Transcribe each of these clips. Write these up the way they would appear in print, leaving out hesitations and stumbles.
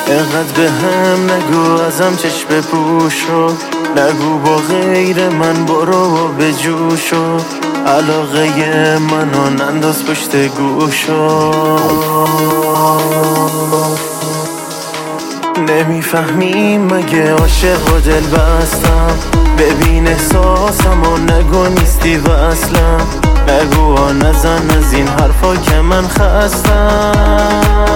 اینقدر به هم نگو ازم چشم بپوشو، نگو با غیر من برو و بجوشو، علاقه منو ننداز پشت گوشو. نمیفهمی مگه عاشق و دل بستم؟ ببین احساسم و نگو نیستی وصلم، نگو نزن از این حرفا که من خستم.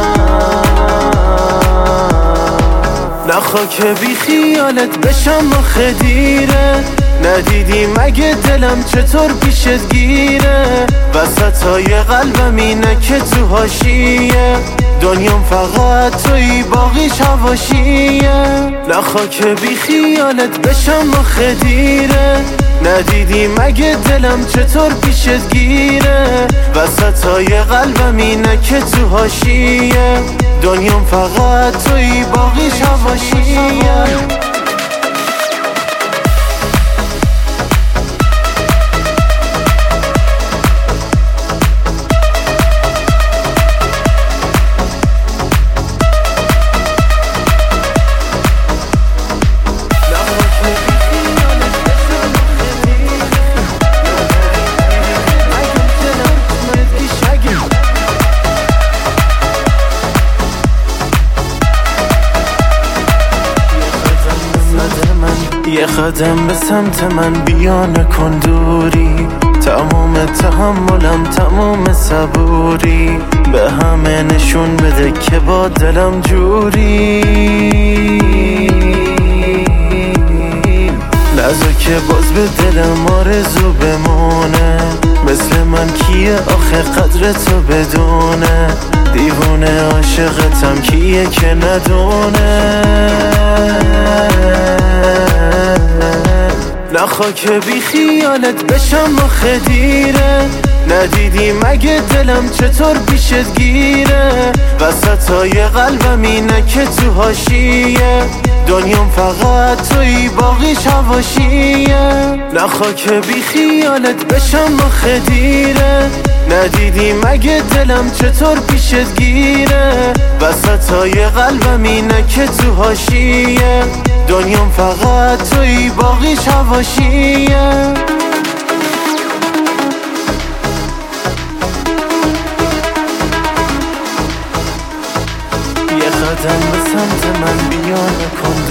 نخوا که بی خیالت بشم آخه دیره، ندیدی مگه دلم چطور پیشت گیره؟ وسطای قلبم اینه که تو حاشیه، دنیام فقط توی باقیش حواشیه. نخوا که بی خیالت بشم آخه دیره، ندیدی مگه دلم چطور پیشت گیره؟ وسطای قلبم اینه که تو حاشیه، دنیام فقط توی باقیش حواشیه. یه قدم به سمت من بیا نکن دوری، تمام تحملم تمام صبوری، به همه نشون بده که با دلم جوری. لحظه که باز به دلم آرزو بمونه، مثل من کیه آخه قدر تو بدونه؟ دیوونه عاشقتم کیه که ندونه؟ نخوا که بی خیالت بشم آخه دیره، ندیدی مگه دلم چطور پیشت گیره؟ وسطای قلبم اینه که تو حاشیه، دنیام فقط توی باقیش حواشیه. نخوا که بی خیالت بشم آخه دیره، ندیدی مگه دلم چطور پیشت گیره؟ وسطای قلبم اینه که تو حاشیه، دنیام فقط توی باقیش حواشیه. یه قدم به سمت من بیا نکن